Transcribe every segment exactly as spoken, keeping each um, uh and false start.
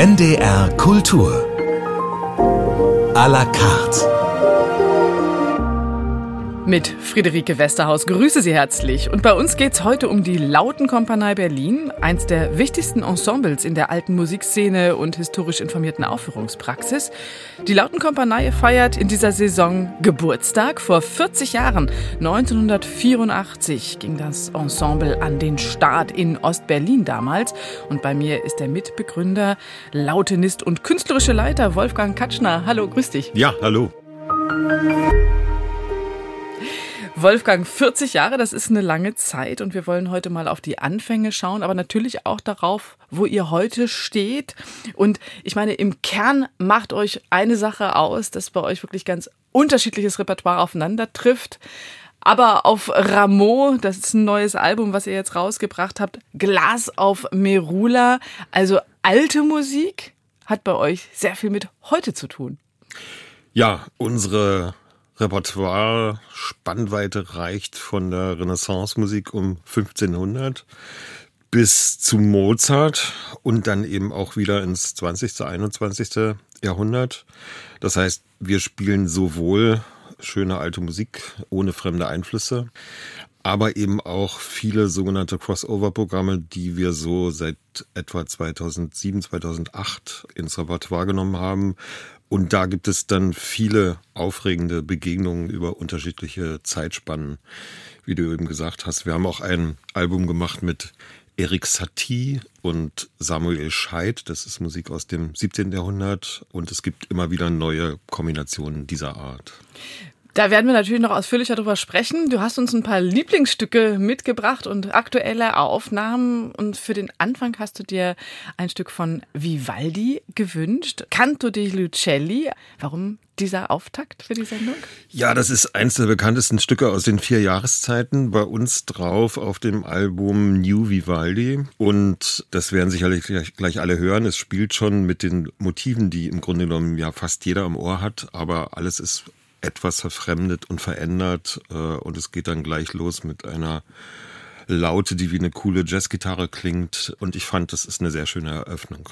N D R Kultur à la carte. Mit Friederike Westerhaus grüße Sie herzlich. Und bei uns geht's heute um die Lautenkompanie Berlin, eins der wichtigsten Ensembles in der alten Musikszene und historisch informierten Aufführungspraxis. Die Lautenkompanie feiert in dieser Saison Geburtstag. Vor vierzig Jahren, neunzehnhundertvierundachtzig, ging das Ensemble an den Start in Ostberlin damals. Und bei mir ist der Mitbegründer, Lautenist und künstlerische Leiter Wolfgang Katschner. Hallo, grüß dich. Ja, hallo. Wolfgang, vierzig Jahre, das ist eine lange Zeit und wir wollen heute mal auf die Anfänge schauen, aber natürlich auch darauf, wo ihr heute steht. Und ich meine, im Kern macht euch eine Sache aus, dass bei euch wirklich ganz unterschiedliches Repertoire aufeinander trifft. Aber auf Rameau, das ist ein neues Album, was ihr jetzt rausgebracht habt, Glas auf Merula, also alte Musik, hat bei euch sehr viel mit heute zu tun. Ja, unsere Repertoire-Spannweite reicht von der Renaissance-Musik um fünfzehnhundert bis zu Mozart und dann eben auch wieder ins zwanzigste, einundzwanzigste Jahrhundert. Das heißt, wir spielen sowohl schöne alte Musik ohne fremde Einflüsse, aber eben auch viele sogenannte Crossover-Programme, die wir so seit etwa zweitausendsieben, zweitausendacht ins Repertoire genommen haben. Und da gibt es dann viele aufregende Begegnungen über unterschiedliche Zeitspannen, wie du eben gesagt hast. Wir haben auch ein Album gemacht mit Erik Satie und Samuel Scheidt. Das ist Musik aus dem siebzehnten Jahrhundert und es gibt immer wieder neue Kombinationen dieser Art. Da werden wir natürlich noch ausführlicher drüber sprechen. Du hast uns ein paar Lieblingsstücke mitgebracht und aktuelle Aufnahmen. Und für den Anfang hast du dir ein Stück von Vivaldi gewünscht. Canto degli Uccelli. Warum dieser Auftakt für die Sendung? Ja, das ist eins der bekanntesten Stücke aus den vier Jahreszeiten. Bei uns drauf auf dem Album New Vivaldi. Und das werden sicherlich gleich, gleich alle hören. Es spielt schon mit den Motiven, die im Grunde genommen ja fast jeder im Ohr hat. Aber alles ist etwas verfremdet und verändert und es geht dann gleich los mit einer Laute, die wie eine coole Jazzgitarre klingt und ich fand, das ist eine sehr schöne Eröffnung.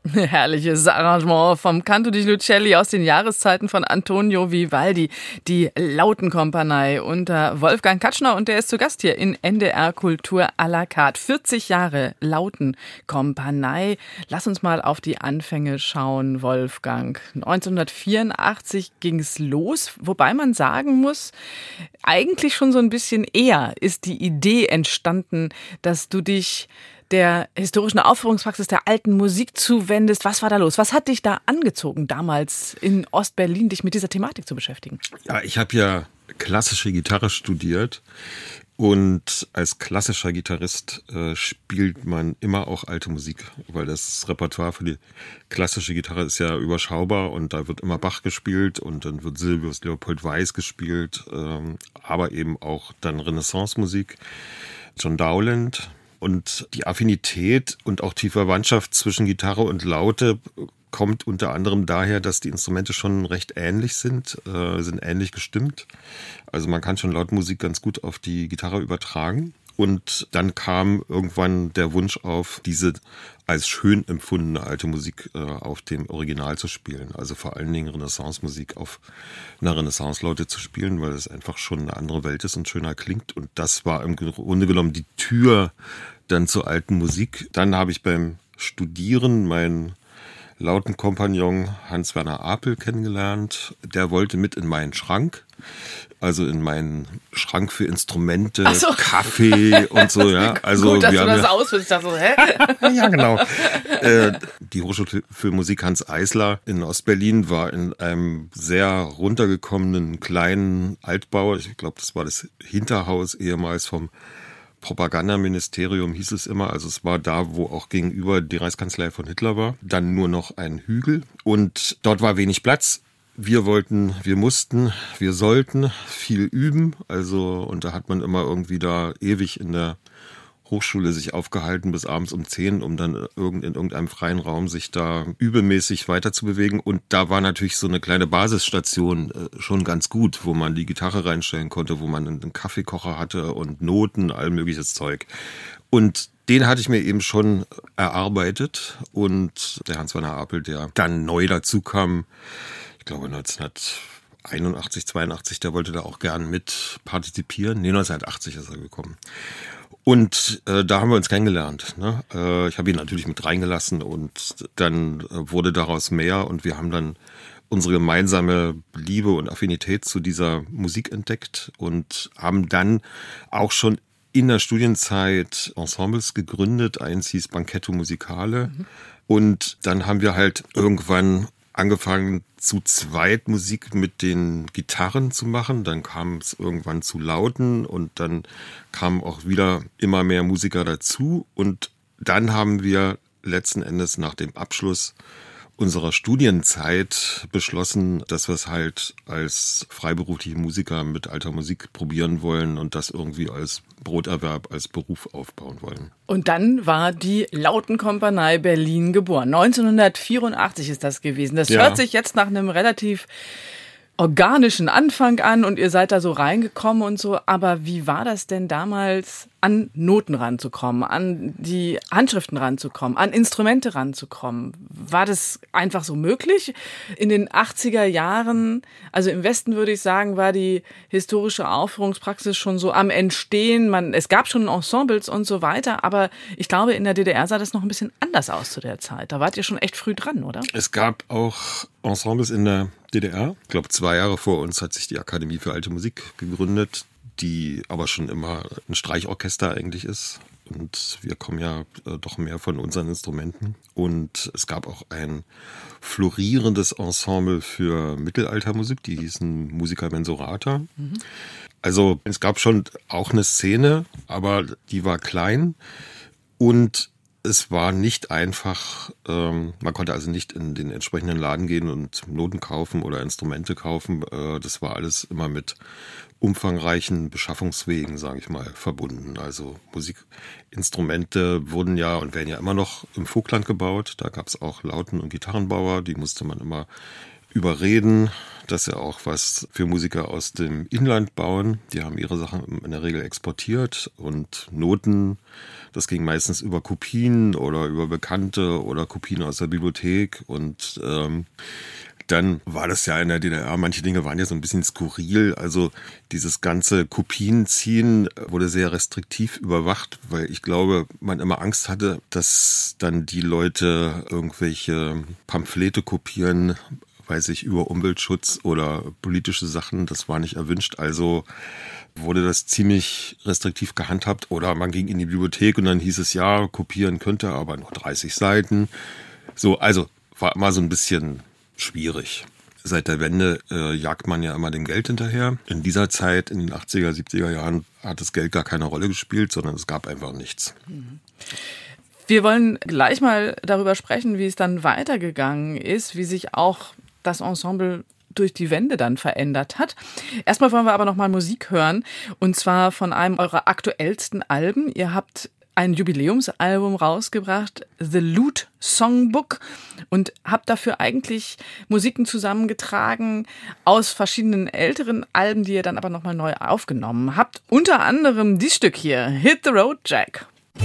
Herrliches Arrangement vom Canto di Lucelli aus den Jahreszeiten von Antonio Vivaldi, die Lautenkompanie unter Wolfgang Katschner, und der ist zu Gast hier in N D R Kultur à la carte. vierzig Jahre Lautenkompanie. Lass uns mal auf die Anfänge schauen, Wolfgang. neunzehnhundertvierundachtzig ging es los, wobei man sagen muss, eigentlich schon so ein bisschen eher ist die Idee entstanden, dass du dich der historischen Aufführungspraxis der alten Musik zuwendest. Was war da los? Was hat dich da angezogen, damals in Ostberlin, dich mit dieser Thematik zu beschäftigen? Ja, ich habe ja klassische Gitarre studiert und als klassischer Gitarrist äh, spielt man immer auch alte Musik, weil das Repertoire für die klassische Gitarre ist ja überschaubar und da wird immer Bach gespielt und dann wird Sylvius Leopold Weiß gespielt, ähm, aber eben auch dann Renaissance-Musik, John Dowland. Und die Affinität und auch die Verwandtschaft zwischen Gitarre und Laute kommt unter anderem daher, dass die Instrumente schon recht ähnlich sind, äh, sind ähnlich gestimmt. Also man kann schon Lautmusik ganz gut auf die Gitarre übertragen. Und dann kam irgendwann der Wunsch auf, diese als schön empfundene alte Musik äh, auf dem Original zu spielen. Also vor allen Dingen Renaissance-Musik auf einer Renaissance-Laute zu spielen, weil es einfach schon eine andere Welt ist und schöner klingt. Und das war im Grunde genommen die Tür dann zur alten Musik. Dann habe ich beim Studieren meinen Lautenkompagnon Hans-Werner Apel kennengelernt. Der wollte mit in meinen Schrank. Also in meinen Schrank für Instrumente, Ach so. Kaffee und so, ja. Also gut, dass wir du haben das ja, ausführst. Ich dachte so, hä? ja, genau. Äh, die Hochschule für Musik Hans Eisler in Ostberlin war in einem sehr runtergekommenen kleinen Altbau. Ich glaube, das war das Hinterhaus ehemals vom Propagandaministerium, hieß es immer. Also es war da, wo auch gegenüber die Reichskanzlei von Hitler war. Dann nur noch ein Hügel und dort war wenig Platz. Wir wollten, wir mussten, wir sollten viel üben. Also, und da hat man immer irgendwie da ewig in der Hochschule sich aufgehalten bis abends um zehn, um dann in irgendeinem freien Raum sich da übemäßig weiterzubewegen. Und da war natürlich so eine kleine Basisstation schon ganz gut, wo man die Gitarre reinstellen konnte, wo man einen Kaffeekocher hatte und Noten, all mögliches Zeug. Und den hatte ich mir eben schon erarbeitet. Und der Hans-Werner Apel, der dann neu dazu kam, ich glaube neunzehnhunderteinundachtzig, zweiundachtzig, der wollte da auch gern mit partizipieren. Nee, neunzehnhundertachtzig ist er gekommen. Und äh, da haben wir uns kennengelernt. Ne? Äh, ich habe ihn natürlich mit reingelassen und dann äh, wurde daraus mehr und wir haben dann unsere gemeinsame Liebe und Affinität zu dieser Musik entdeckt und haben dann auch schon in der Studienzeit Ensembles gegründet. Eins hieß Banchetto Musicale. Mhm. Und dann haben wir halt irgendwann angefangen, zu zweit Musik mit den Gitarren zu machen. Dann kam es irgendwann zu Lauten und dann kamen auch wieder immer mehr Musiker dazu. Und dann haben wir letzten Endes nach dem Abschluss unserer Studienzeit beschlossen, dass wir es halt als freiberufliche Musiker mit alter Musik probieren wollen und das irgendwie als Broterwerb, als Beruf aufbauen wollen. Und dann war die Lautenkompanie Berlin geboren. neunzehnhundertvierundachtzig ist das gewesen. Das Ja. hört sich jetzt nach einem relativ organischen Anfang an und ihr seid da so reingekommen und so. Aber wie war das denn damals, an Noten ranzukommen, an die Handschriften ranzukommen, an Instrumente ranzukommen? War das einfach so möglich? In den achtziger Jahren, also im Westen würde ich sagen, war die historische Aufführungspraxis schon so am Entstehen. Man, es gab schon Ensembles und so weiter, aber ich glaube, in der D D R sah das noch ein bisschen anders aus zu der Zeit. Da wart ihr schon echt früh dran, oder? Es gab auch Ensembles in der D D R. Ich glaube, zwei Jahre vor uns hat sich die Akademie für Alte Musik gegründet, die aber schon immer ein Streichorchester eigentlich ist. Und wir kommen ja äh, doch mehr von unseren Instrumenten. Und es gab auch ein florierendes Ensemble für Mittelaltermusik, die hießen Musica Mensurata. Mhm. Also es gab schon auch eine Szene, aber die war klein und es war nicht einfach, ähm, man konnte also nicht in den entsprechenden Laden gehen und Noten kaufen oder Instrumente kaufen. Äh, das war alles immer mit umfangreichen Beschaffungswegen, sage ich mal, verbunden. Also Musikinstrumente wurden ja und werden ja immer noch im Vogtland gebaut. Da gab es auch Lauten- und Gitarrenbauer, die musste man immer überreden, dass sie auch was für Musiker aus dem Inland bauen. Die haben ihre Sachen in der Regel exportiert und Noten, das ging meistens über Kopien oder über Bekannte oder Kopien aus der Bibliothek und ähm, dann war das ja in der D D R, manche Dinge waren ja so ein bisschen skurril, also dieses ganze Kopienziehen wurde sehr restriktiv überwacht, weil ich glaube, man immer Angst hatte, dass dann die Leute irgendwelche Pamphlete kopieren, weiß ich, über Umweltschutz oder politische Sachen, das war nicht erwünscht, also wurde das ziemlich restriktiv gehandhabt oder man ging in die Bibliothek und dann hieß es, ja, kopieren könnte, aber nur dreißig Seiten. So, also war immer so ein bisschen schwierig. Seit der Wende äh, jagt man ja immer dem Geld hinterher. In dieser Zeit, in den achtziger, siebziger Jahren, hat das Geld gar keine Rolle gespielt, sondern es gab einfach nichts. Wir wollen gleich mal darüber sprechen, wie es dann weitergegangen ist, wie sich auch das Ensemble durch die Wende dann verändert hat. Erstmal wollen wir aber noch mal Musik hören, und zwar von einem eurer aktuellsten Alben. Ihr habt ein Jubiläumsalbum rausgebracht, The Lute Songbook, und habt dafür eigentlich Musiken zusammengetragen aus verschiedenen älteren Alben, die ihr dann aber nochmal neu aufgenommen habt. Unter anderem dieses Stück hier, Hit the Road Jack.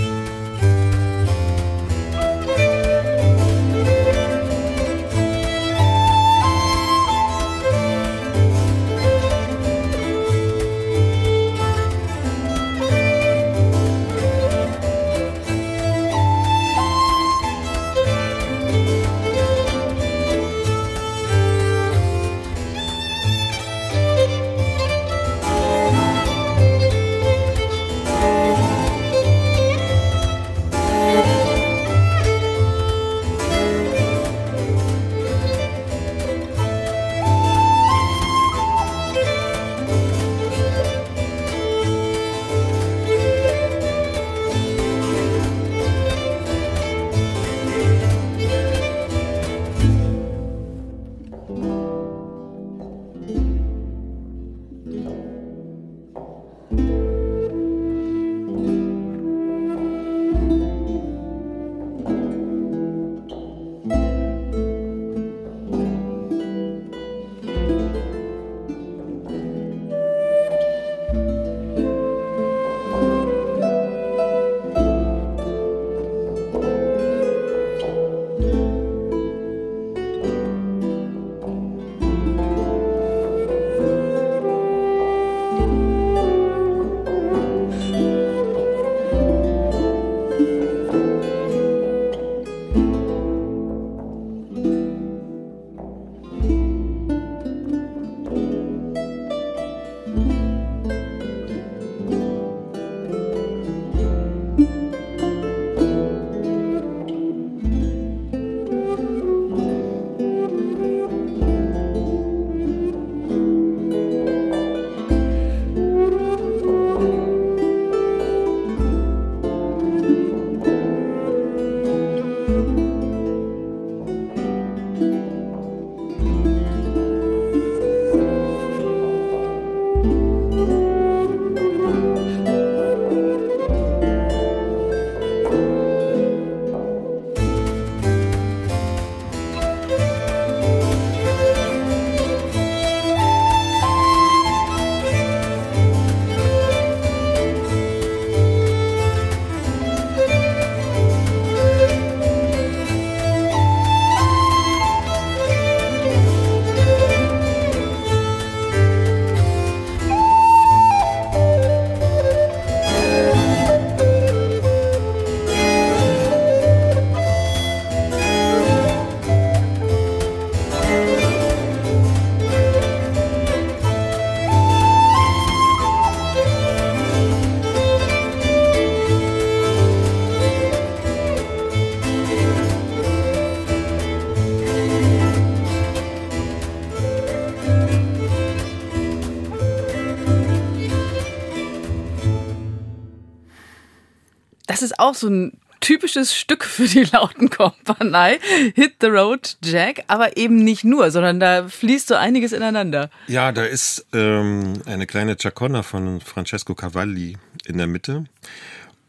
Das ist auch so ein typisches Stück für die Lautenkompanie, Hit the Road Jack, aber eben nicht nur, sondern da fließt so einiges ineinander. Ja, da ist ähm, eine kleine Chaconne von Francesco Cavalli in der Mitte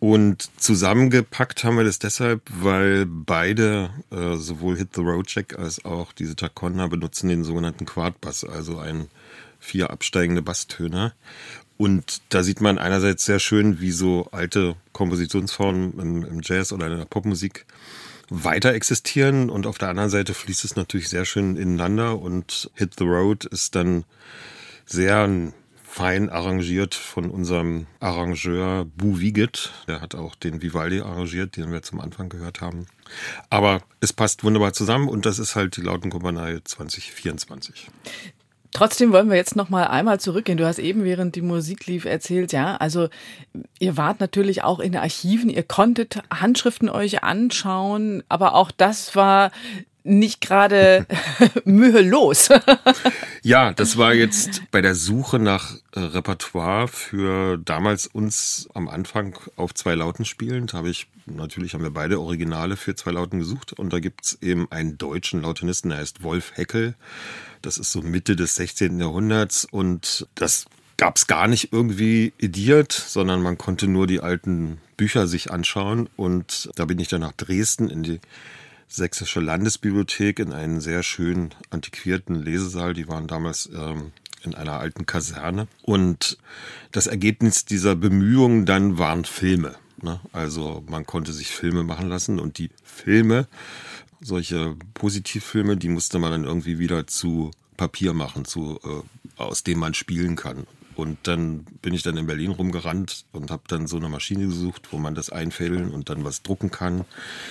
Und zusammengepackt haben wir das deshalb, weil beide, äh, sowohl Hit the Road Jack als auch diese Chaconda, benutzen den sogenannten Quartbass, also ein vier absteigende Basstöne. Und da sieht man einerseits sehr schön, wie so alte Kompositionsformen im, im Jazz oder in der Popmusik weiter existieren. Und auf der anderen Seite fließt es natürlich sehr schön ineinander. Und Hit the Road ist dann sehr fein arrangiert von unserem Arrangeur Bu Wiegit. Der hat auch den Vivaldi arrangiert, den wir zum Anfang gehört haben. Aber es passt wunderbar zusammen und das ist halt die Lautenkompanie zwanzig vierundzwanzig. Trotzdem wollen wir jetzt noch mal einmal zurückgehen. Du hast eben, während die Musik lief, erzählt, ja, also ihr wart natürlich auch in den Archiven, ihr konntet Handschriften euch anschauen, aber auch das war nicht gerade mühelos. Ja, das war jetzt bei der Suche nach äh, Repertoire für damals uns am Anfang auf zwei Lauten spielend, habe ich, natürlich haben wir beide Originale für zwei Lauten gesucht und da gibt's eben einen deutschen Lautenisten, der heißt Wolf Heckel. Das ist so Mitte des sechzehnten Jahrhunderts und das gab's gar nicht irgendwie ediert, sondern man konnte nur die alten Bücher sich anschauen und da bin ich dann nach Dresden in die Sächsische Landesbibliothek in einen sehr schön antiquierten Lesesaal. Die waren damals ähm, in einer alten Kaserne. Und das Ergebnis dieser Bemühungen dann waren Filme. Ne? Also man konnte sich Filme machen lassen und die Filme, solche Positivfilme, die musste man dann irgendwie wieder zu Papier machen, zu, äh, aus dem man spielen kann. Und dann bin ich dann in Berlin rumgerannt und habe dann so eine Maschine gesucht, wo man das einfädeln und dann was drucken kann.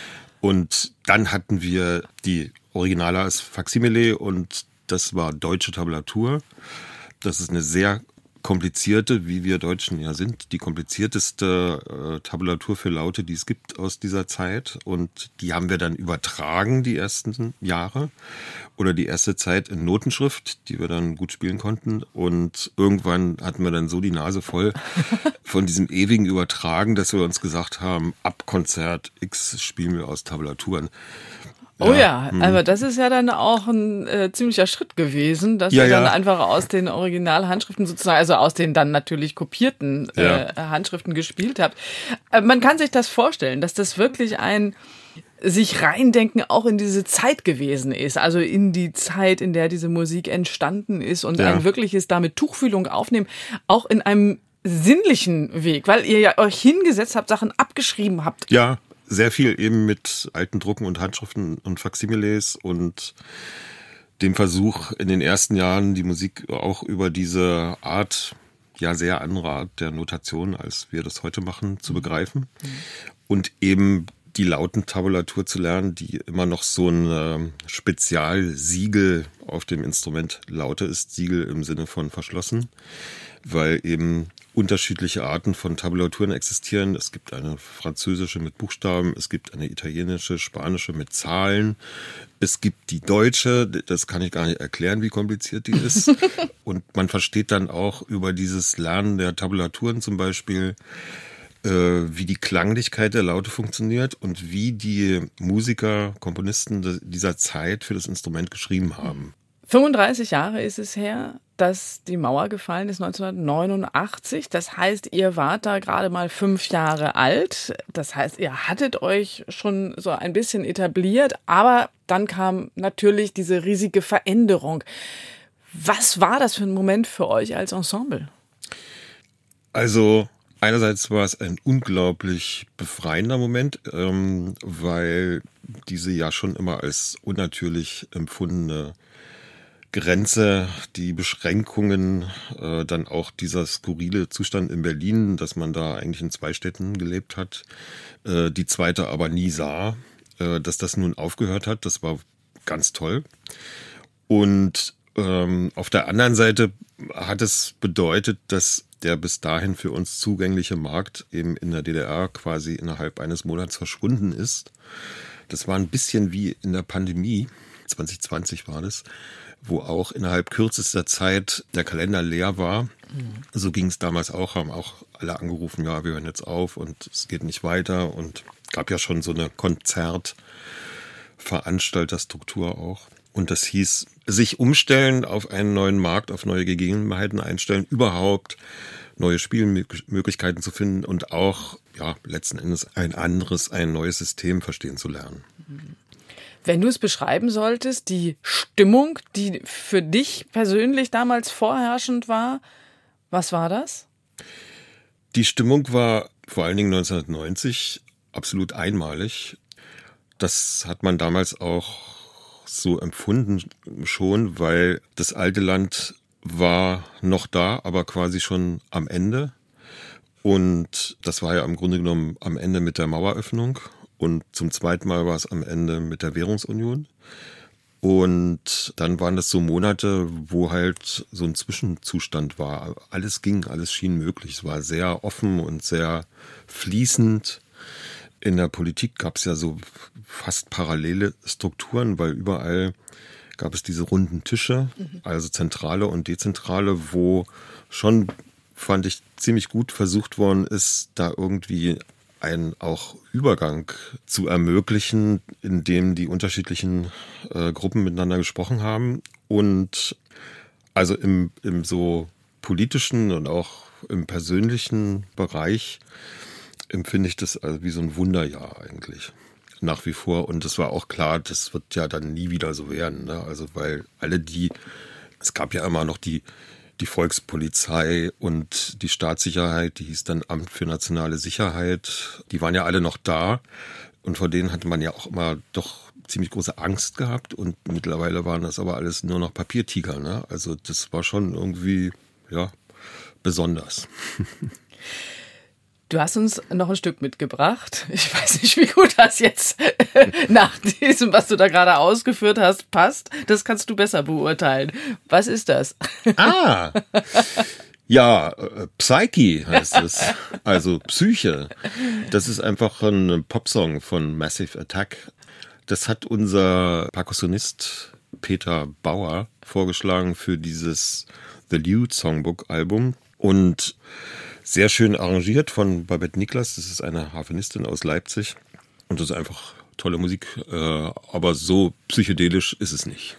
Und dann hatten wir die Originale als Faksimile und das war deutsche Tablatur. Das ist eine sehr komplizierte, wie wir Deutschen ja sind, die komplizierteste äh, Tabulatur für Laute, die es gibt aus dieser Zeit. Und die haben wir dann übertragen, die ersten Jahre oder die erste Zeit in Notenschrift, die wir dann gut spielen konnten. Und irgendwann hatten wir dann so die Nase voll von diesem ewigen Übertragen, dass wir uns gesagt haben, ab Konzert X spielen wir aus Tabulaturen. Oh ja, ja, aber das ist ja dann auch ein äh, ziemlicher Schritt gewesen, dass ja, ihr dann ja. einfach aus den Originalhandschriften sozusagen, also aus den dann natürlich kopierten äh, ja. Handschriften gespielt habt. Äh, man kann sich das vorstellen, dass das wirklich ein sich reindenken auch in diese Zeit gewesen ist, also in die Zeit, in der diese Musik entstanden ist und ja. ein wirkliches damit Tuchfühlung aufnehmen, auch in einem sinnlichen Weg, weil ihr ja euch hingesetzt habt, Sachen abgeschrieben habt. Ja. Sehr viel eben mit alten Drucken und Handschriften und Faksimiles und dem Versuch in den ersten Jahren die Musik auch über diese Art, ja sehr andere Art der Notation, als wir das heute machen, zu begreifen. Mhm. Und eben die Lautentabulatur zu lernen, die immer noch so ein äh, Spezialsiegel auf dem Instrument Laute ist, Siegel im Sinne von verschlossen, weil eben unterschiedliche Arten von Tabulaturen existieren. Es gibt eine französische mit Buchstaben, es gibt eine italienische, spanische mit Zahlen. Es gibt die deutsche, das kann ich gar nicht erklären, wie kompliziert die ist. Und man versteht dann auch über dieses Lernen der Tabulaturen zum Beispiel, äh, wie die Klanglichkeit der Laute funktioniert und wie die Musiker, Komponisten dieser Zeit für das Instrument geschrieben haben. fünfunddreißig Jahre ist es her, dass die Mauer gefallen ist, neunzehnhundertneunundachtzig. Das heißt, ihr wart da gerade mal fünf Jahre alt. Das heißt, ihr hattet euch schon so ein bisschen etabliert, aber dann kam natürlich diese riesige Veränderung. Was war das für ein Moment für euch als Ensemble? Also einerseits war es ein unglaublich befreiender Moment, ähm, weil diese ja schon immer als unnatürlich empfundene Grenze, die Beschränkungen, äh, dann auch dieser skurrile Zustand in Berlin, dass man da eigentlich in zwei Städten gelebt hat, äh, die zweite aber nie sah, äh, dass das nun aufgehört hat, das war ganz toll. Und ähm, auf der anderen Seite hat es bedeutet, dass der bis dahin für uns zugängliche Markt eben in der D D R quasi innerhalb eines Monats verschwunden ist. Das war ein bisschen wie in der Pandemie, zwanzig zwanzig war das, wo auch innerhalb kürzester Zeit der Kalender leer war. Mhm. So ging es damals auch, haben auch alle angerufen, ja, wir hören jetzt auf und es geht nicht weiter und gab ja schon so eine Konzertveranstalterstruktur auch. Und das hieß, sich umstellen auf einen neuen Markt, auf neue Gegebenheiten einstellen, überhaupt neue Spielmöglichkeiten zu finden und auch ja letzten Endes ein anderes, ein neues System verstehen zu lernen. Wenn du es beschreiben solltest, die Stimmung, die für dich persönlich damals vorherrschend war, was war das? Die Stimmung war vor allen Dingen neunzehnhundertneunzig absolut einmalig. Das hat man damals auch so empfunden schon, weil das alte Land war noch da, aber quasi schon am Ende. Und das war ja im Grunde genommen am Ende mit der Maueröffnung. Und zum zweiten Mal war es am Ende mit der Währungsunion. Und dann waren das so Monate, wo halt so ein Zwischenzustand war. Alles ging, alles schien möglich. Es war sehr offen und sehr fließend. In der Politik gab es ja so fast parallele Strukturen, weil überall gab es diese runden Tische, also zentrale und dezentrale, wo schon, fand ich, ziemlich gut versucht worden ist, da irgendwie einen auch Übergang zu ermöglichen, in dem die unterschiedlichen äh, Gruppen miteinander gesprochen haben. Und also im, im so politischen und auch im persönlichen Bereich empfinde ich das also wie so ein Wunderjahr eigentlich nach wie vor. Und es war auch klar, das wird ja dann nie wieder so werden. Ne? Also weil alle die, es gab ja immer noch die die Volkspolizei und die Staatssicherheit, die hieß dann Amt für nationale Sicherheit, die waren ja alle noch da und vor denen hatte man ja auch immer doch ziemlich große Angst gehabt und mittlerweile waren das aber alles nur noch Papiertiger, ne? Also das war schon irgendwie, ja, besonders. Du hast uns noch ein Stück mitgebracht. Ich weiß nicht, wie gut das jetzt nach diesem, was du da gerade ausgeführt hast, passt. Das kannst du besser beurteilen. Was ist das? Ah, ja, äh, Psyche heißt es. Also Psyche. Das ist einfach ein Popsong von Massive Attack. Das hat unser Perkussionist Peter Bauer vorgeschlagen für dieses The Lute Songbook Album. Und sehr schön arrangiert von Babette Niklas. Das ist eine Harfenistin aus Leipzig. Und das ist einfach tolle Musik. Aber so psychedelisch ist es nicht.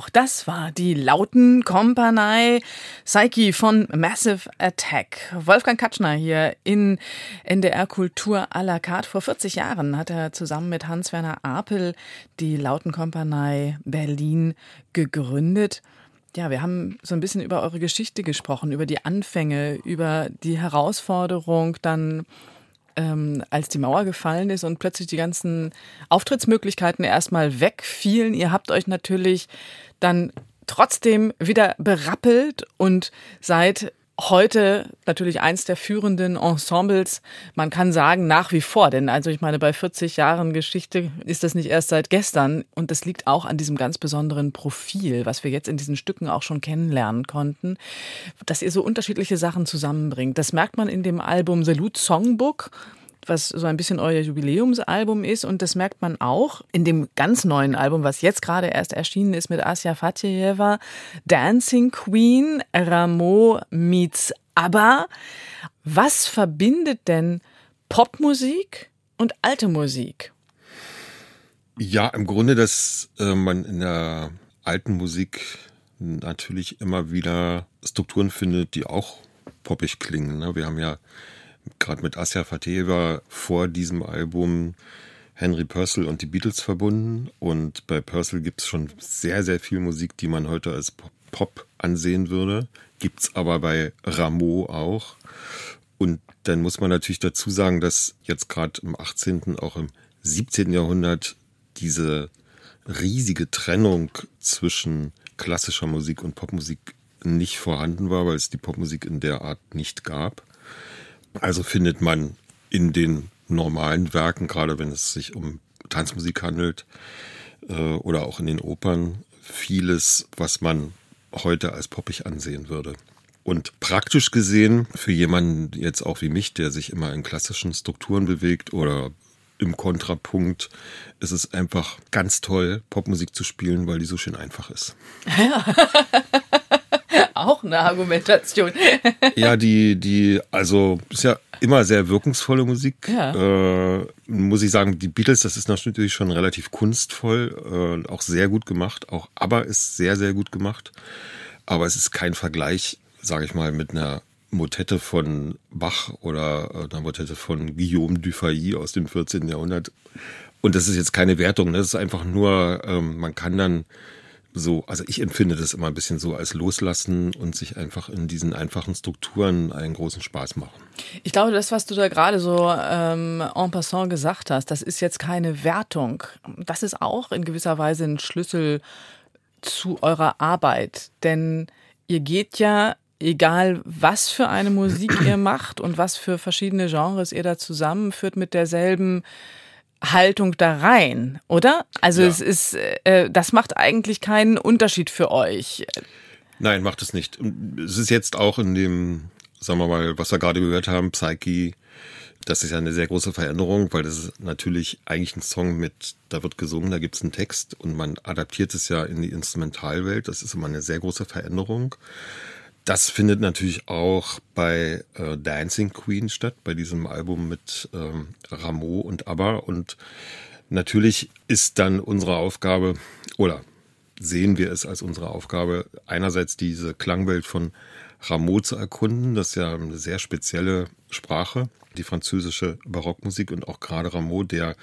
Das war die Lautenkompanie Psyche von Massive Attack. Wolfgang Katschner hier in N D R Kultur à la carte. Vor vierzig Jahren hat er zusammen mit Hans-Werner Apel die Lautenkompanie Berlin gegründet. Ja, wir haben so ein bisschen über eure Geschichte gesprochen, über die Anfänge, über die Herausforderung dann, ähm, als die Mauer gefallen ist und plötzlich die ganzen Auftrittsmöglichkeiten erstmal wegfielen. Ihr habt euch natürlich dann trotzdem wieder berappelt und seid heute natürlich eins der führenden Ensembles, man kann sagen nach wie vor, denn also ich meine, bei vierzig Jahren Geschichte ist das nicht erst seit gestern und das liegt auch an diesem ganz besonderen Profil, was wir jetzt in diesen Stücken auch schon kennenlernen konnten, dass ihr so unterschiedliche Sachen zusammenbringt. Das merkt man in dem Album The Lute Songbook, was so ein bisschen euer Jubiläumsalbum ist, und das merkt man auch in dem ganz neuen Album, was jetzt gerade erst erschienen ist mit Asja Fatjeva, Dancing Queen, Rameau meets ABBA. Was verbindet denn Popmusik und alte Musik? Ja, im Grunde, dass äh, man in der alten Musik natürlich immer wieder Strukturen findet, die auch poppig klingen. Ne? Wir haben ja gerade mit Asja Fatjeva vor diesem Album Henry Purcell und die Beatles verbunden. Und bei Purcell gibt es schon sehr, sehr viel Musik, die man heute als Pop ansehen würde. Gibt es aber bei Rameau auch. Und dann muss man natürlich dazu sagen, dass jetzt gerade im achtzehnten, auch im siebzehnten Jahrhundert diese riesige Trennung zwischen klassischer Musik und Popmusik nicht vorhanden war, weil es die Popmusik in der Art nicht gab. Also findet man in den normalen Werken, gerade wenn es sich um Tanzmusik handelt äh, oder auch in den Opern, vieles, was man heute als poppig ansehen würde. Und praktisch gesehen, für jemanden jetzt auch wie mich, der sich immer in klassischen Strukturen bewegt oder im Kontrapunkt, ist es einfach ganz toll, Popmusik zu spielen, weil die so schön einfach ist. Ja. Auch eine Argumentation. Ja, die, die, also ist ja immer sehr wirkungsvolle Musik. Ja. Äh, muss ich sagen, die Beatles, das ist natürlich schon relativ kunstvoll, äh, auch sehr gut gemacht. Auch ABBA ist sehr, sehr gut gemacht. Aber es ist kein Vergleich, sage ich mal, mit einer Motette von Bach oder einer Motette von Guillaume Dufay aus dem vierzehnten Jahrhundert. Und das ist jetzt keine Wertung, das ist einfach nur, ähm, man kann dann so, also ich empfinde das immer ein bisschen so als Loslassen und sich einfach in diesen einfachen Strukturen einen großen Spaß machen. Ich glaube, das, was du da gerade so ähm, en passant gesagt hast, das ist jetzt keine Wertung. Das ist auch in gewisser Weise ein Schlüssel zu eurer Arbeit. Denn ihr geht ja, egal was für eine Musik ihr macht und was für verschiedene Genres ihr da zusammenführt, mit derselben Haltung da rein, oder? Also ja. es ist, äh, das macht eigentlich keinen Unterschied für euch. Nein, macht es nicht. Es ist jetzt auch in dem, sagen wir mal, was wir gerade gehört haben, Psyche, das ist ja eine sehr große Veränderung, weil das ist natürlich eigentlich ein Song mit, da wird gesungen, da gibt es einen Text und man adaptiert es ja in die Instrumentalwelt. Das ist immer eine sehr große Veränderung. Das findet natürlich auch bei äh, Dancing Queen statt, bei diesem Album mit ähm, Rameau und ABBA. Und natürlich ist dann unsere Aufgabe, oder sehen wir es als unsere Aufgabe, einerseits diese Klangwelt von Rameau zu erkunden. Das ist ja eine sehr spezielle Sprache, die französische Barockmusik und auch gerade Rameau, der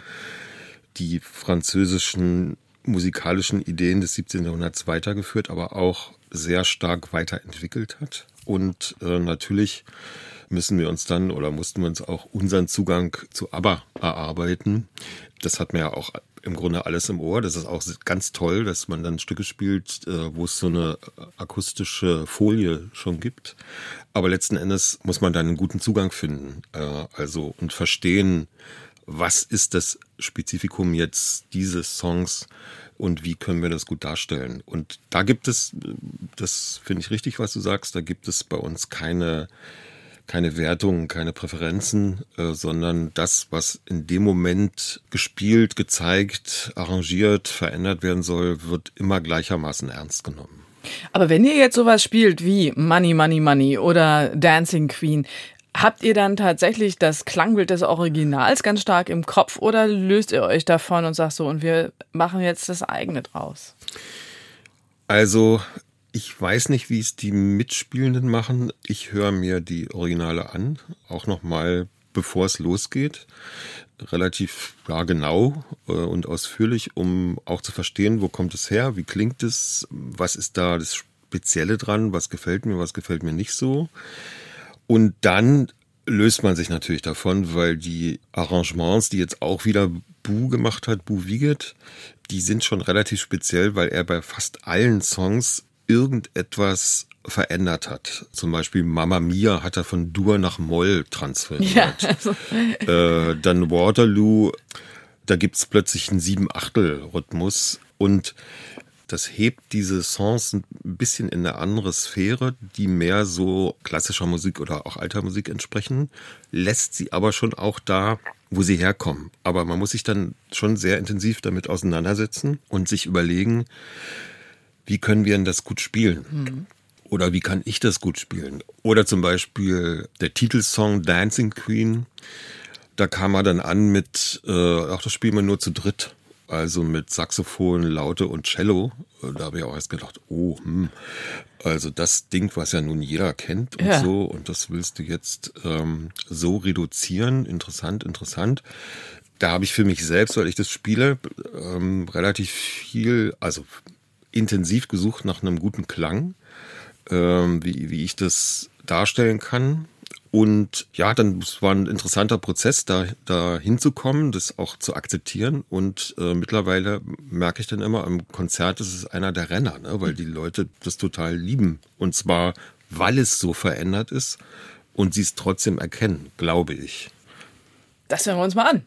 die französischen musikalischen Ideen des siebzehnten Jahrhunderts weitergeführt, aber auch sehr stark weiterentwickelt hat. Und äh, natürlich müssen wir uns dann oder mussten wir uns auch unseren Zugang zu ABBA erarbeiten. Das hat mir ja auch im Grunde alles im Ohr. Das ist auch ganz toll, dass man dann Stücke spielt, äh, wo es so eine akustische Folie schon gibt. Aber letzten Endes muss man dann einen guten Zugang finden. Äh, also und verstehen, was ist das Spezifikum jetzt dieses Songs und wie können wir das gut darstellen. Und da gibt es, das finde ich richtig, was du sagst, da gibt es bei uns keine, keine Wertungen, keine Präferenzen, äh, sondern das, was in dem Moment gespielt, gezeigt, arrangiert, verändert werden soll, wird immer gleichermaßen ernst genommen. Aber wenn ihr jetzt sowas spielt wie Money, Money, Money oder Dancing Queen, habt ihr dann tatsächlich das Klangbild des Originals ganz stark im Kopf oder löst ihr euch davon und sagt so, und wir machen jetzt das eigene draus? Also ich weiß nicht, wie es die Mitspielenden machen. Ich höre mir die Originale an, auch nochmal, bevor es losgeht. Relativ ja, genau äh, und ausführlich, um auch zu verstehen, wo kommt es her, wie klingt es, was ist da das Spezielle dran, was gefällt mir, was gefällt mir nicht so. Und dann löst man sich natürlich davon, weil die Arrangements, die jetzt auch wieder Bu gemacht hat, Bu Wiegert, die sind schon relativ speziell, weil er bei fast allen Songs irgendetwas verändert hat. Zum Beispiel Mamma Mia hat er von Dur nach Moll transferiert. Ja, also. äh, dann Waterloo, da gibt's plötzlich einen Sieben-Achtel-Rhythmus und das hebt diese Songs ein bisschen in eine andere Sphäre, die mehr so klassischer Musik oder auch alter Musik entsprechen, lässt sie aber schon auch da, wo sie herkommen. Aber man muss sich dann schon sehr intensiv damit auseinandersetzen und sich überlegen, wie können wir denn das gut spielen? Mhm. Oder wie kann ich das gut spielen? Oder zum Beispiel der Titelsong Dancing Queen, da kam er dann an mit, äh, auch das spielen wir nur zu dritt. Also mit Saxophon, Laute und Cello. Da habe ich auch erst gedacht, oh, hm. Also das Ding, was ja nun jeder kennt und ja. so. Und das willst du jetzt ähm, so reduzieren. Interessant, interessant. Da habe ich für mich selbst, weil ich das spiele, ähm, relativ viel, also intensiv gesucht nach einem guten Klang, ähm, wie, wie ich das darstellen kann. Und ja, dann es war ein interessanter Prozess, da, da hinzukommen, das auch zu akzeptieren. Und äh, mittlerweile merke ich dann immer, im Konzert ist es einer der Renner, ne? Weil die Leute das total lieben. Und zwar, weil es so verändert ist und sie es trotzdem erkennen, glaube ich. Das hören wir uns mal an.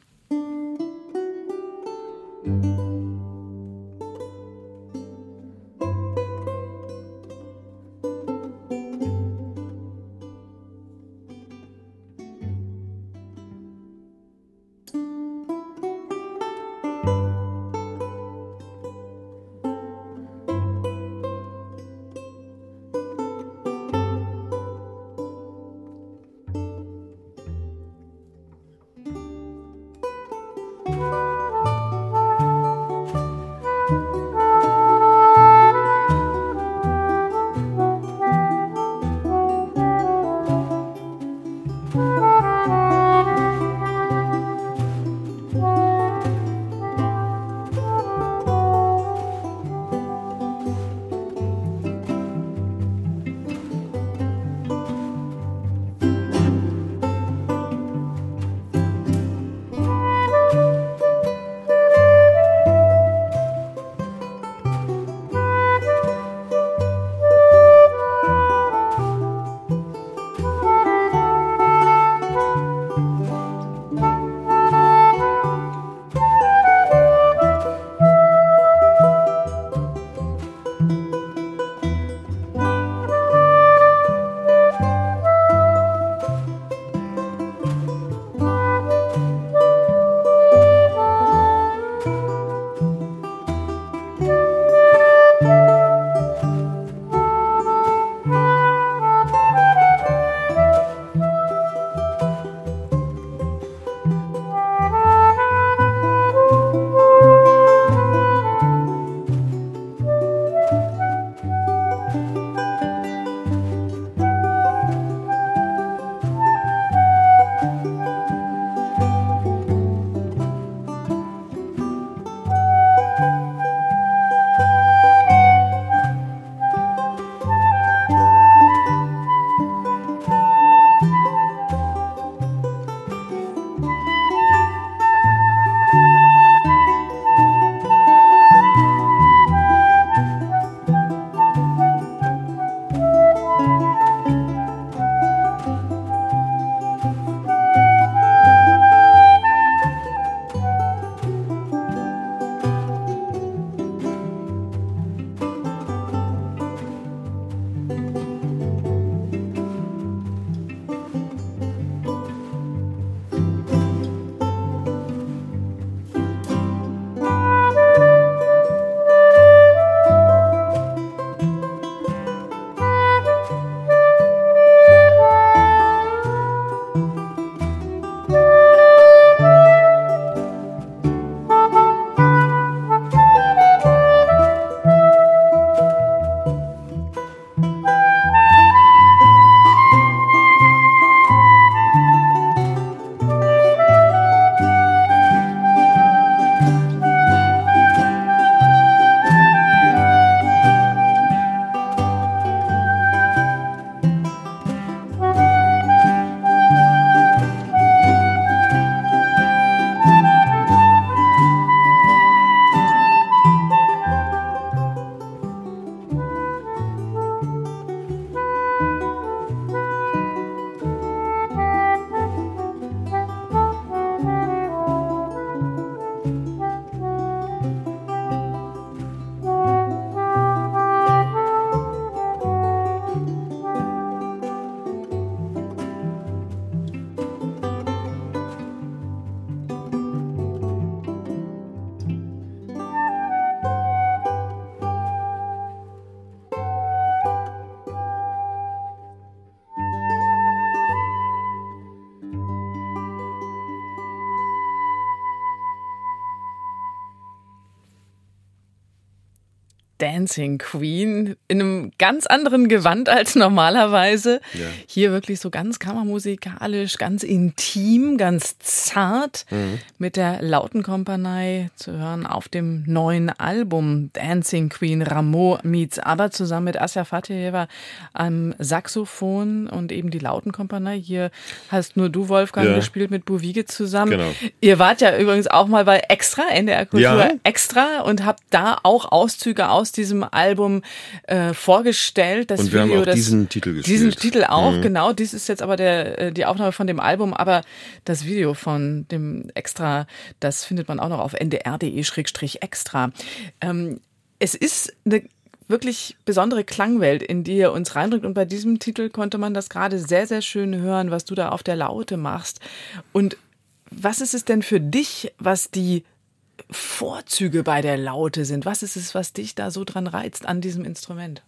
Dancing Queen in einem ganz anderen Gewand als normalerweise. Ja. Hier wirklich so ganz kammermusikalisch, ganz intim, ganz zart mhm. mit der Lautenkompanie zu hören auf dem neuen Album Dancing Queen Rameau meets ABBA zusammen mit Asja Fateheva am Saxophon und eben die Lautenkompanie. Hier hast nur du, Wolfgang, ja. gespielt mit Bouvige zusammen. Genau. Ihr wart ja übrigens auch mal bei Extra, N D R Kultur ja. Extra und habt da auch Auszüge aus diesem Album äh, vorgestellt. Das und wir Video, haben auch das, diesen Titel gespielt. Diesen Titel auch, mhm. genau. Dies ist jetzt aber der, die Aufnahme von dem Album, aber das Video von dem Extra, das findet man auch noch auf n d r punkt d e schrägstrich extra. Ähm, es ist eine wirklich besondere Klangwelt, in die ihr uns reindrückt. Und bei diesem Titel konnte man das gerade sehr, sehr schön hören, was du da auf der Laute machst. Und was ist es denn für dich, was die Vorzüge bei der Laute sind? Was ist es, was dich da so dran reizt an diesem Instrument?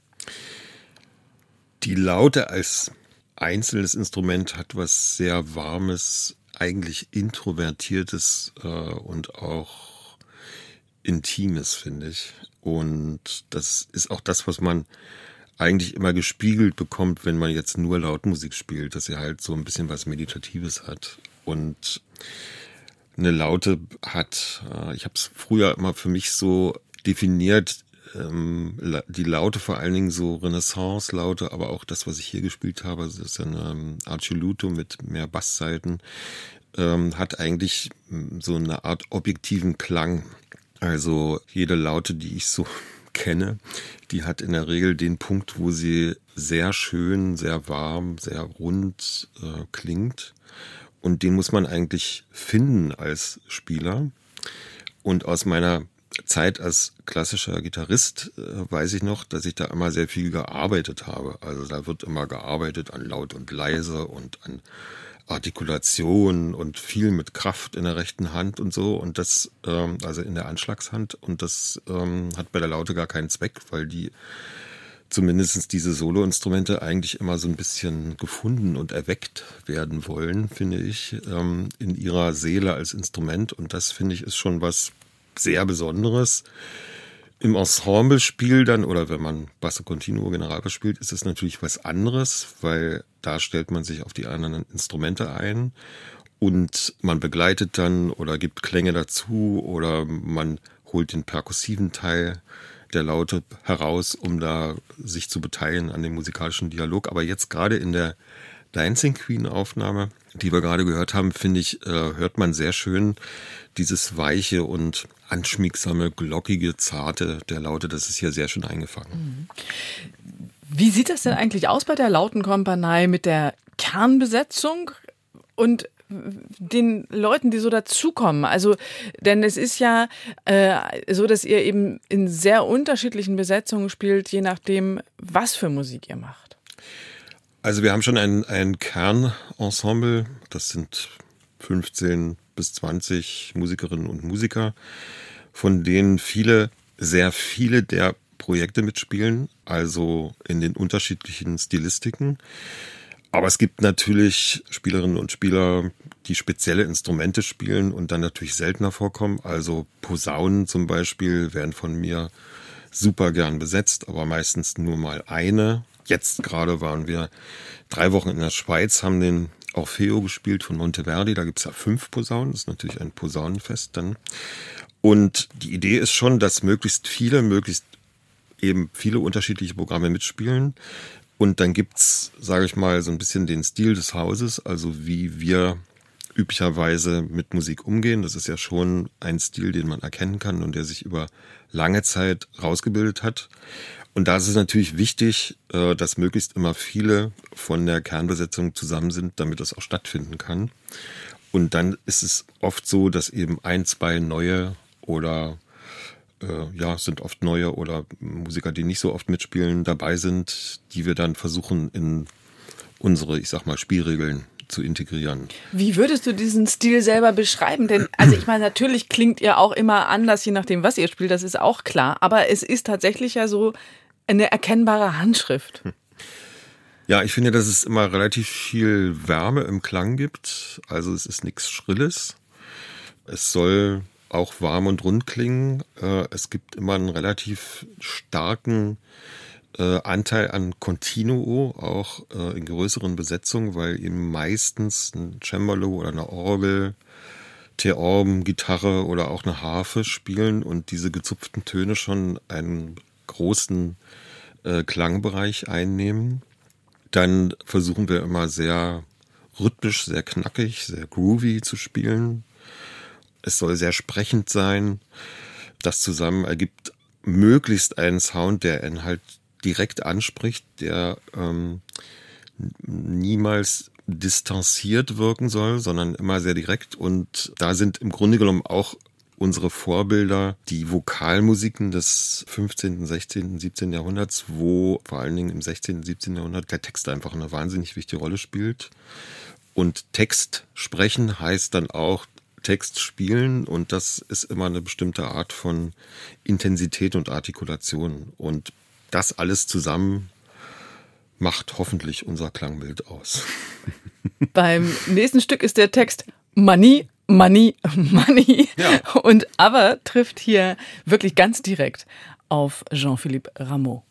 Die Laute als einzelnes Instrument hat was sehr Warmes, eigentlich Introvertiertes äh, und auch Intimes, finde ich. Und das ist auch das, was man eigentlich immer gespiegelt bekommt, wenn man jetzt nur Lautmusik spielt, dass sie halt so ein bisschen was Meditatives hat. Und eine Laute hat, ich habe es früher immer für mich so definiert, die Laute vor allen Dingen so Renaissance-Laute, aber auch das, was ich hier gespielt habe, das ist ein Arcioluto mit mehr Basssaiten, hat eigentlich so eine Art objektiven Klang. Also jede Laute, die ich so kenne, die hat in der Regel den Punkt, wo sie sehr schön, sehr warm, sehr rund äh, klingt. Und den muss man eigentlich finden als Spieler. Und aus meiner Zeit als klassischer Gitarrist äh, weiß ich noch, dass ich da immer sehr viel gearbeitet habe. Also da wird immer gearbeitet an laut und leise und an Artikulation und viel mit Kraft in der rechten Hand und so. Und das, ähm, also in der Anschlagshand. Und das ähm, hat bei der Laute gar keinen Zweck, weil die zumindest diese Soloinstrumente eigentlich immer so ein bisschen gefunden und erweckt werden wollen, finde ich, ähm, in ihrer Seele als Instrument. Und das, finde ich, ist schon was sehr Besonderes. Im Ensemblespiel dann, oder wenn man Basso Continuo Generalbass spielt, ist es natürlich was anderes, weil da stellt man sich auf die anderen Instrumente ein und man begleitet dann oder gibt Klänge dazu oder man holt den perkussiven Teil der Laute heraus, um da sich zu beteiligen an dem musikalischen Dialog. Aber jetzt gerade in der Dancing Queen Aufnahme, die wir gerade gehört haben, finde ich, äh, hört man sehr schön dieses weiche und anschmiegsame, glockige, zarte der Laute. Das ist hier sehr schön eingefangen. Wie sieht das denn eigentlich aus bei der Lautenkompanie mit der Kernbesetzung und den Leuten, die so dazukommen? Also, denn es ist ja äh, so, dass ihr eben in sehr unterschiedlichen Besetzungen spielt, je nachdem, was für Musik ihr macht. Also wir haben schon ein, ein Kernensemble, das sind fünfzehn bis zwanzig Musikerinnen und Musiker, von denen viele, sehr viele der Projekte mitspielen, also in den unterschiedlichen Stilistiken. Aber es gibt natürlich Spielerinnen und Spieler, die spezielle Instrumente spielen und dann natürlich seltener vorkommen. Also Posaunen zum Beispiel werden von mir super gern besetzt, aber meistens nur mal eine. Jetzt gerade waren wir drei Wochen in der Schweiz, haben den Orfeo gespielt von Monteverdi. Da gibt es ja fünf Posaunen, das ist natürlich ein Posaunenfest dann. Und die Idee ist schon, dass möglichst viele, möglichst eben viele unterschiedliche Programme mitspielen. Und dann gibt's, sage ich mal, so ein bisschen den Stil des Hauses, also wie wir üblicherweise mit Musik umgehen. Das ist ja schon ein Stil, den man erkennen kann und der sich über lange Zeit rausgebildet hat. Und da ist es natürlich wichtig, dass möglichst immer viele von der Kernbesetzung zusammen sind, damit das auch stattfinden kann. Und dann ist es oft so, dass eben ein, zwei neue oder ja, es sind oft neue oder Musiker, die nicht so oft mitspielen, dabei sind, die wir dann versuchen in unsere, ich sag mal, Spielregeln zu integrieren. Wie würdest du diesen Stil selber beschreiben? Denn, also ich meine, natürlich klingt ihr auch immer anders, je nachdem, was ihr spielt, das ist auch klar. Aber es ist tatsächlich ja so eine erkennbare Handschrift. Ja, ich finde, dass es immer relativ viel Wärme im Klang gibt. Also es ist nichts Schrilles. Es soll auch warm und rund klingen. Äh, es gibt immer einen relativ starken äh, Anteil an Continuo, auch äh, in größeren Besetzungen, weil eben meistens ein Cembalo oder eine Orgel, Theorben, Gitarre oder auch eine Harfe spielen und diese gezupften Töne schon einen großen äh, Klangbereich einnehmen. Dann versuchen wir immer sehr rhythmisch, sehr knackig, sehr groovy zu spielen. Es soll sehr sprechend sein. Das zusammen ergibt möglichst einen Sound, der einen halt direkt anspricht, der ähm, niemals distanziert wirken soll, sondern immer sehr direkt. Und da sind im Grunde genommen auch unsere Vorbilder die Vokalmusiken des fünfzehnten, sechzehnten, siebzehnten Jahrhunderts, wo vor allen Dingen im sechzehnten, siebzehnten Jahrhundert der Text einfach eine wahnsinnig wichtige Rolle spielt. Und Text sprechen heißt dann auch Text spielen und das ist immer eine bestimmte Art von Intensität und Artikulation. Und das alles zusammen macht hoffentlich unser Klangbild aus. Beim nächsten Stück ist der Text Money, Money, Money. Ja. Und aber trifft hier wirklich ganz direkt auf Jean-Philippe Rameau.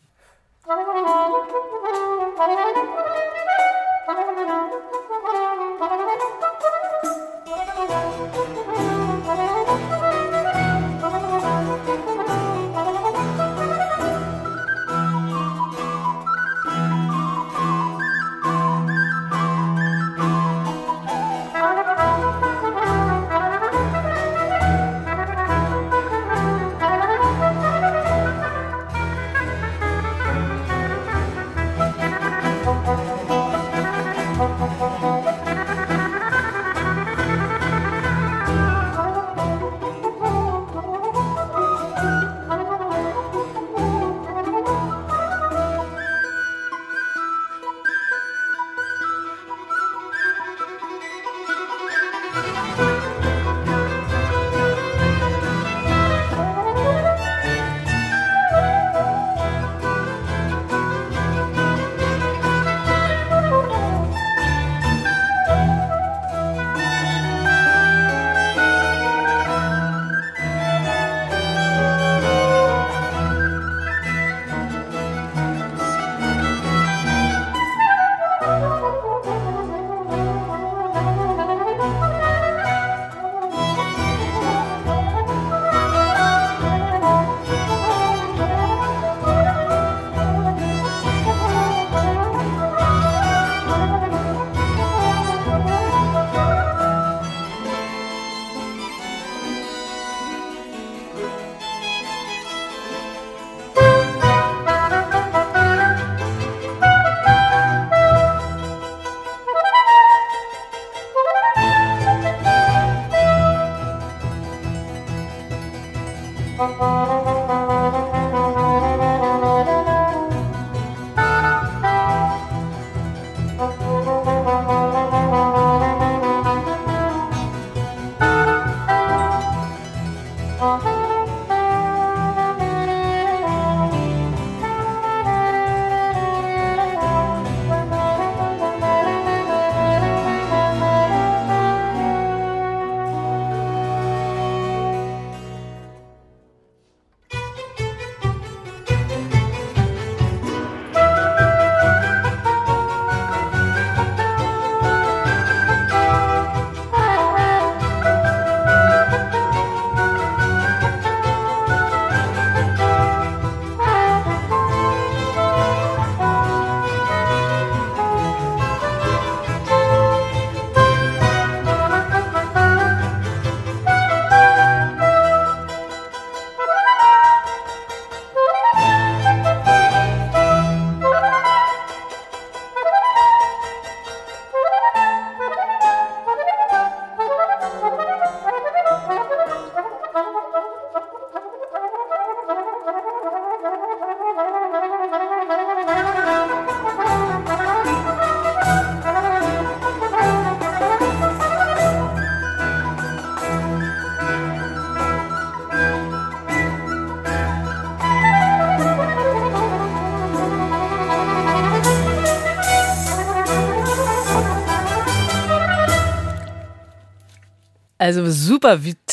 Also super vital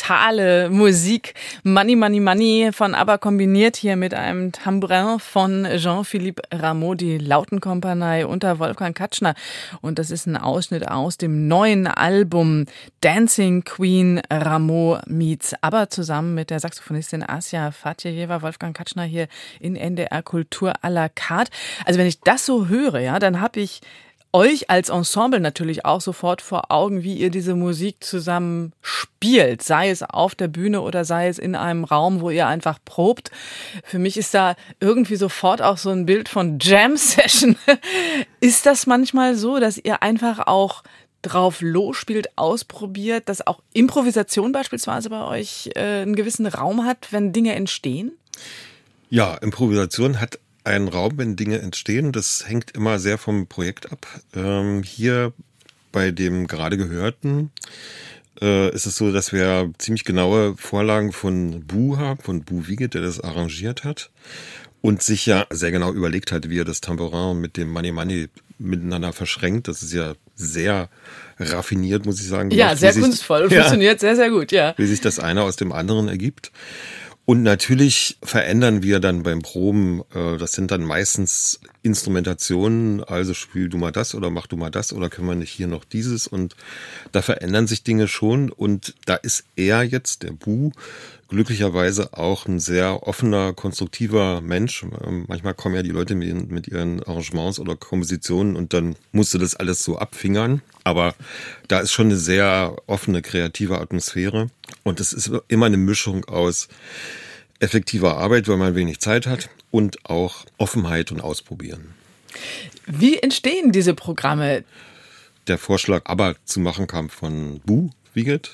brutale Musik. Money, Money, Money von ABBA kombiniert hier mit einem Tambourin von Jean-Philippe Rameau, die Lautenkompanie unter Wolfgang Katschner. Und das ist ein Ausschnitt aus dem neuen Album Dancing Queen Rameau meets ABBA zusammen mit der Saxophonistin Asja Fatjejeva. Wolfgang Katschner hier in N D R Kultur à la carte. Also wenn ich das so höre, ja, dann habe ich euch als Ensemble natürlich auch sofort vor Augen, wie ihr diese Musik zusammen spielt, sei es auf der Bühne oder sei es in einem Raum, wo ihr einfach probt. Für mich ist da irgendwie sofort auch so ein Bild von Jam-Session. Ist das manchmal so, dass ihr einfach auch drauf losspielt, ausprobiert, dass auch Improvisation beispielsweise bei euch äh, einen gewissen Raum hat, wenn Dinge entstehen? Ja, Improvisation hat einen Raum, wenn Dinge entstehen. Das hängt immer sehr vom Projekt ab. Ähm, hier bei dem gerade Gehörten äh, ist es so, dass wir ziemlich genaue Vorlagen von Bu haben, von Bu Wiegert, der das arrangiert hat und sich ja sehr genau überlegt hat, wie er das Tambourin mit dem Money Money miteinander verschränkt. Das ist ja sehr raffiniert, muss ich sagen. Ja, sehr sich, kunstvoll und ja, funktioniert sehr, sehr gut, ja. Wie sich das eine aus dem anderen ergibt. Und natürlich verändern wir dann beim Proben, äh, das sind dann meistens Instrumentationen, also spiel du mal das oder mach du mal das oder können wir nicht hier noch dieses, und da verändern sich Dinge schon, und da ist er jetzt, der Bu, glücklicherweise auch ein sehr offener, konstruktiver Mensch. Manchmal kommen ja die Leute mit, mit ihren Arrangements oder Kompositionen und dann musst du das alles so abfingern. Aber da ist schon eine sehr offene, kreative Atmosphäre. Und es ist immer eine Mischung aus effektiver Arbeit, weil man wenig Zeit hat, und auch Offenheit und Ausprobieren. Wie entstehen diese Programme? Der Vorschlag, ABBA zu machen, kam von Bu Wiegert.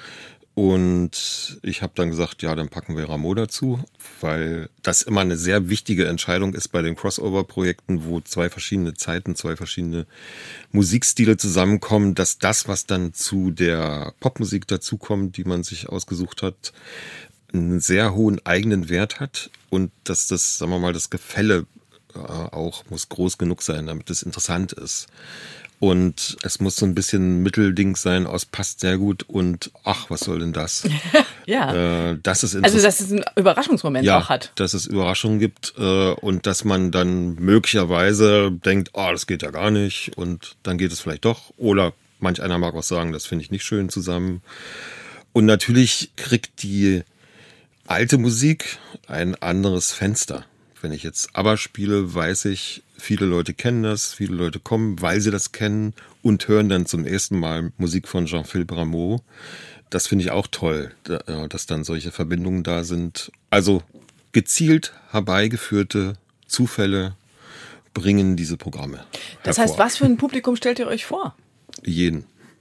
Und ich habe dann gesagt, ja, dann packen wir Rameau dazu, weil das immer eine sehr wichtige Entscheidung ist bei den Crossover-Projekten, wo zwei verschiedene Zeiten, zwei verschiedene Musikstile zusammenkommen, dass das, was dann zu der Popmusik dazukommt, die man sich ausgesucht hat, einen sehr hohen eigenen Wert hat, und dass das, sagen wir mal, das Gefälle äh, auch muss groß genug sein, damit es interessant ist. Und es muss so ein bisschen ein Mittelding sein aus passt sehr gut und ach, was soll denn das? Ja. Äh, das ist also, dass es einen Überraschungsmoment ja, auch hat. Dass es Überraschungen gibt äh, und dass man dann möglicherweise denkt, oh, das geht ja gar nicht, und dann geht es vielleicht doch. Oder manch einer mag auch sagen, das finde ich nicht schön zusammen. Und natürlich kriegt die alte Musik ein anderes Fenster. Wenn ich jetzt ABBA spiele, weiß ich, viele Leute kennen das, viele Leute kommen, weil sie das kennen und hören dann zum ersten Mal Musik von Jean-Philippe Rameau. Das finde ich auch toll, dass dann solche Verbindungen da sind. Also gezielt herbeigeführte Zufälle bringen diese Programme Das hervor. heißt, was für ein Publikum stellt ihr euch vor? Jeden.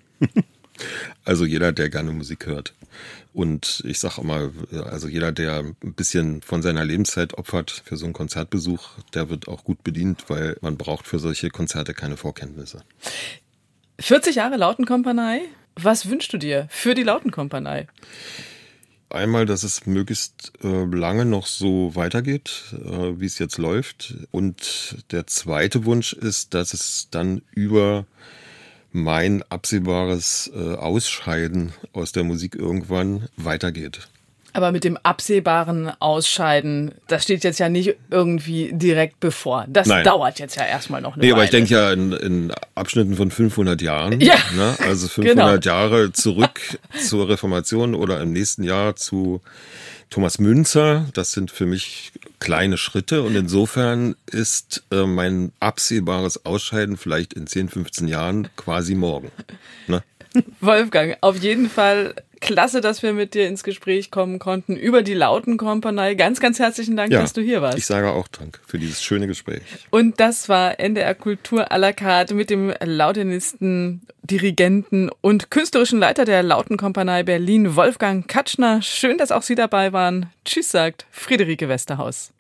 Also jeder, der gerne Musik hört. Und ich sage immer, also jeder, der ein bisschen von seiner Lebenszeit opfert für so einen Konzertbesuch, der wird auch gut bedient, weil man braucht für solche Konzerte keine Vorkenntnisse. vierzig Jahre Lautenkompanie. Was wünschst du dir für die Lautenkompanie? Einmal, dass es möglichst äh, lange noch so weitergeht, äh, wie es jetzt läuft. Und der zweite Wunsch ist, dass es dann über mein absehbares äh, Ausscheiden aus der Musik irgendwann weitergeht. Aber mit dem absehbaren Ausscheiden, das steht jetzt ja nicht irgendwie direkt bevor. Das Nein. dauert jetzt ja erstmal noch eine Nee, Weile. aber ich denke ja in, in Abschnitten von fünfhundert Jahren. Ja. Ne? Also fünfhundert Genau. Jahre zurück zur Reformation oder im nächsten Jahr zu Thomas Müntzer. Das sind für mich kleine Schritte, und insofern ist äh, mein absehbares Ausscheiden vielleicht in zehn, fünfzehn Jahren quasi morgen. Ne? Wolfgang, auf jeden Fall klasse, dass wir mit dir ins Gespräch kommen konnten über die Lautenkompanie. Ganz, ganz herzlichen Dank, Ja, dass du hier warst. Ich sage auch Dank für dieses schöne Gespräch. Und das war N D R Kultur à la carte mit dem Lautenisten, Dirigenten und künstlerischen Leiter der Lautenkompanie Berlin, Wolfgang Katschner. Schön, dass auch Sie dabei waren. Tschüss, sagt Friederike Westerhaus.